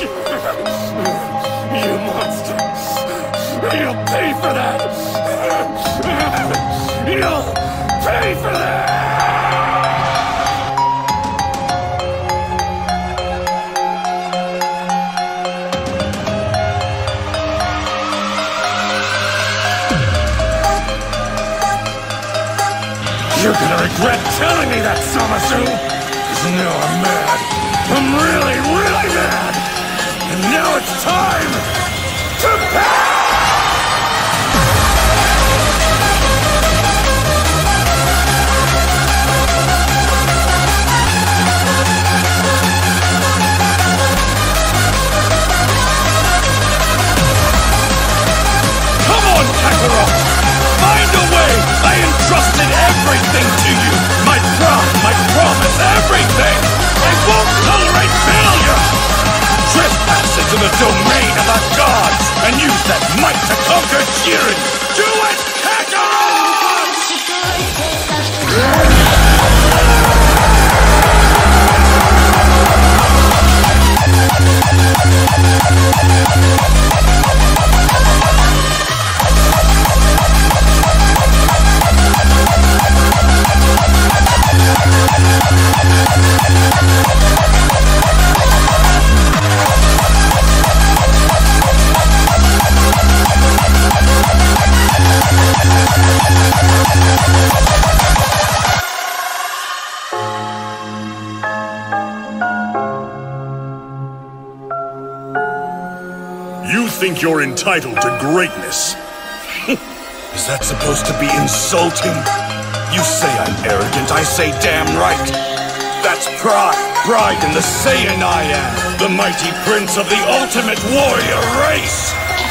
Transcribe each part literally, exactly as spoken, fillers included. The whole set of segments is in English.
You monster! You'll pay for that! You'll pay for that! You're gonna regret telling me that, Zamasu! Cause now I'm mad. I'm really, really mad! And now it's time to pay! Come on, Kakarot! Find a way! I entrusted everything to you! My pride, my promise, everything! I won't tolerate failure! Trespass into the domain of the gods and use that might to conquer Jiren! Do it, Kakarot! You think you're entitled to greatness? Is that supposed to be insulting? You say I'm arrogant, I say damn right. That's pride, pride in the Saiyan I am, the mighty prince of the ultimate warrior race!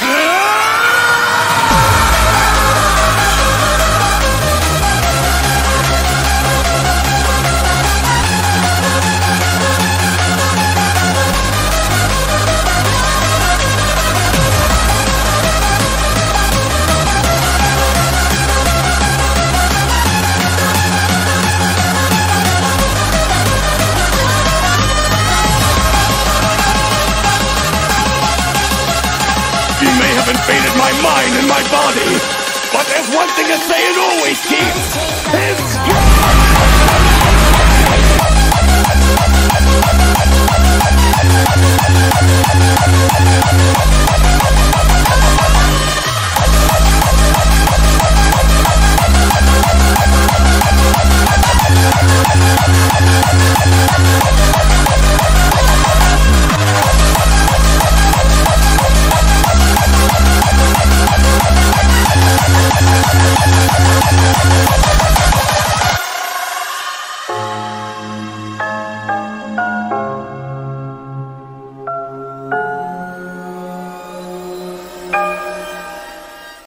You may have invaded my mind and my body, but there's one thing a Saiyan always keeps!